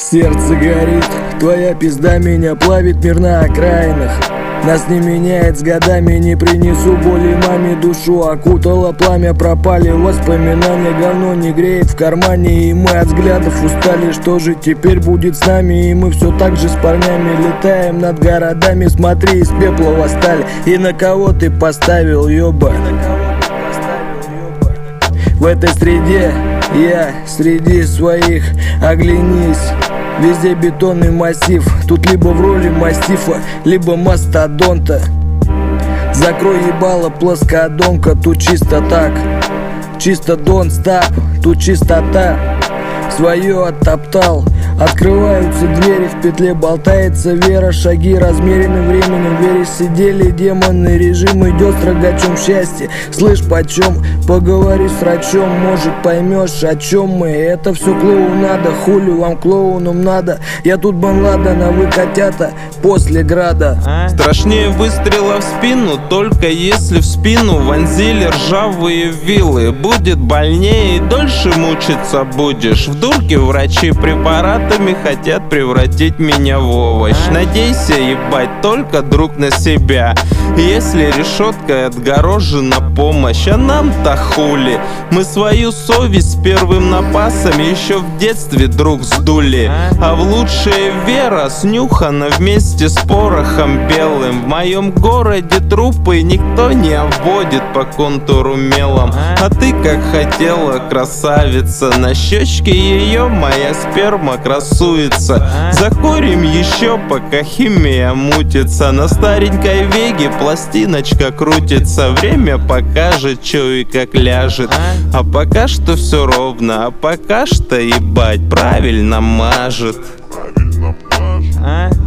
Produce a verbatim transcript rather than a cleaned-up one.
Сердце горит, твоя пизда меня плавит, мир на окраинах. Нас не меняет с годами, не принесу боли маме, душу окутало пламя, пропали воспоминания, говно не греет в кармане, и мы от взглядов устали. Что же теперь будет с нами? И мы все так же с парнями летаем над городами, смотри, из пепла восстали. И на кого ты поставил, ёба? В этой среде я среди своих, оглянись. Везде бетонный массив, тут либо в роли мастифа, либо мастодонта. Закрой ебало плоскодонка, тут чисто так, чисто don't stop, тут чистота. Свое оттоптал, открываются двери, в петле болтается вера. Шаги размерены временем, в вере сидели демоны. Режим идет с рогачом счастья. Слышь, почем? Поговори с врачом, может поймешь, о чем мы. Это все клоунада, хули вам клоунам надо. Я тут Бен Ладен, а вы котята после града. Страшнее выстрела в спину, только если в спину вонзили ржавые вилы. Будет больнее и дольше мучиться будешь. В дурке врачи препаратами хотят превратить меня в овощ. Надейся, ебать, только друг на себя. Если решеткой отгорожена помощь, а нам-то хули. Мы свою совесть с первым напасом еще в детстве друг сдули. А в лучшее вера снюхана вместе с порохом белым. В моем городе трупы никто не обводит по контуру мелом. А ты как хотела, красавица, на щечке ее моя сперма красуется. Закурим еще, пока химия мутится. На старенькой веге пластиночка крутится. Время покажет, чё и как ляжет. А пока что все ровно, а пока что, ебать, правильно мажет. Правильно мажет.